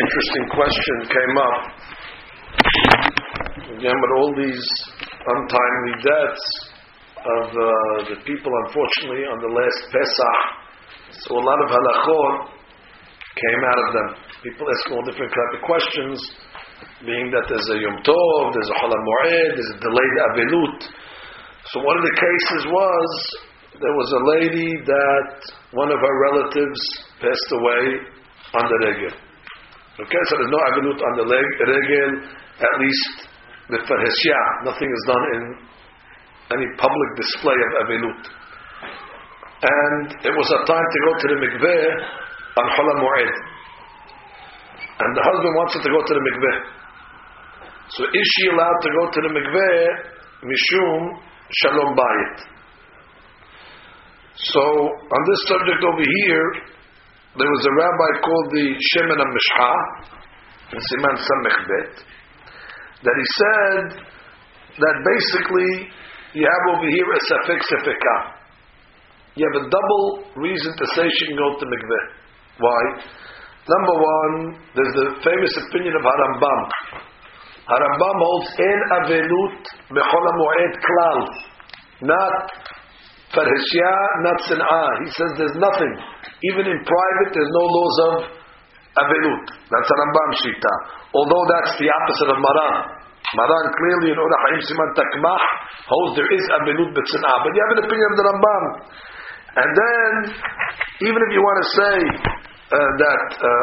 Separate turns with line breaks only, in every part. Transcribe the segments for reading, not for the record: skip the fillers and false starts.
interesting question came up. Again, with all these untimely deaths of the people, unfortunately, on the last Pesach, so a lot of halachot came out of them. People asking all different type of questions, being that there's a Yom Tov, there's a Chol HaMoed, there's a delayed Avelut. So one of the cases was, there was a lady that one of her relatives passed away on the regel. Okay, so there's no Avelut on the regel, at least with Farhesya. Nothing is done in any public display of Avelut. And it was a time to go to the mikveh on Chol HaMoed. And the husband wanted to go to the mikveh. So is she allowed to go to the mikveh mishum shalom bayit? So on this subject over here, there was a rabbi called the Shemen HaMishcha in Siman Samech Bet, that he said that basically you have over here a safek safekah. You have a double reason to say she can go to mikveh. Why? Number one, there's the famous opinion of Harambam. Harambam holds en avelut bechol hamoed klal, not farhesya, not sin'ah. He says there's nothing. Even in private, there's no laws of avelut. That's Harambam shita. Although that's the opposite of Maran. Maran clearly in Orach Chaim Siman Takmah holds there is avelut b'sin'ah. But you have an opinion of the Rambam. And then, even if you want to say that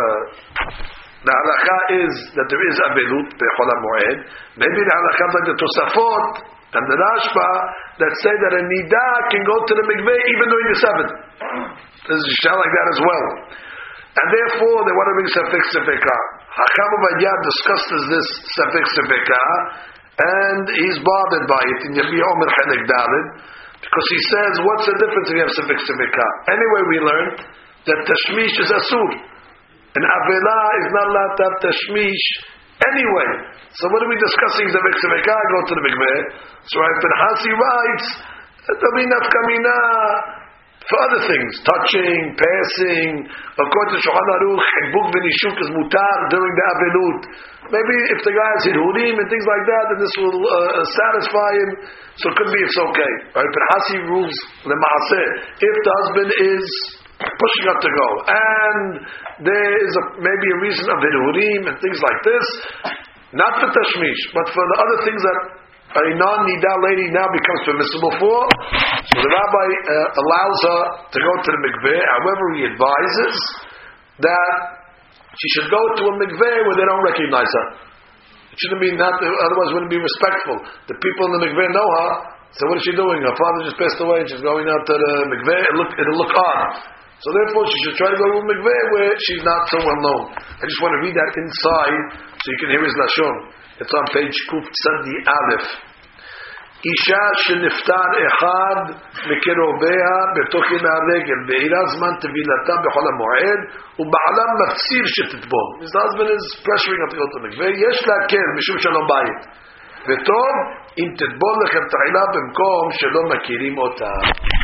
the halakha is that there is avelut bechol hamoed, maybe the halakha like the Tosafot and the Rashba that say that a nida can go to the mikveh even during the Sabbath. There's a shah like that as well. And therefore, they want to bring safek safekah. Hacham Ovadia discusses this safek safekah, and he's bothered by it in Yabi Omer Chenek Daled, because he says, what's the difference if you have safek safekah? Anyway, we learned that tashmish is asur. And avela is not allowed to have tashmish anyway. So what are we discussing? Safek safekah, go to the mikveh. So Rav Pinhasi writes, there'll be nafkamina for other things, touching, passing. According to Shulchan Aruch, Hibuk v'nishuk is mutar during the avelut. Maybe if the guy has hirurim and things like that, then this will satisfy him. So it could be it's okay. Right? But Hasi rules lemaaseh. If the husband is pushing up to go, and there is maybe a reason of hirurim and things like this, not for tashmish, but for the other things that a non-nida lady now becomes permissible for. So the rabbi allows her to go to the mikveh. However, he advises that she should go to a mikveh where they don't recognize her. It shouldn't be not, otherwise it wouldn't be respectful. The people in the mikveh know her, so what is she doing? Her father just passed away and she's going out to the mikveh. It'll look odd. So therefore she should try to go to a mikveh where she's not so well known. I just want to read that inside so you can hear his lashon. It's on page Kuf Tzadi Aleph. Isha sheniftar echad mikirobea betוך ימי הרגל בעירה זמן טבילתה בחול המועד ובעלה מפציר שתטבול. His husband is pressuring her to go to the mikveh. יש להקל משום שלום בית. וטוב אם תטבול לכם תחילה במקום שלא מכירים אותה.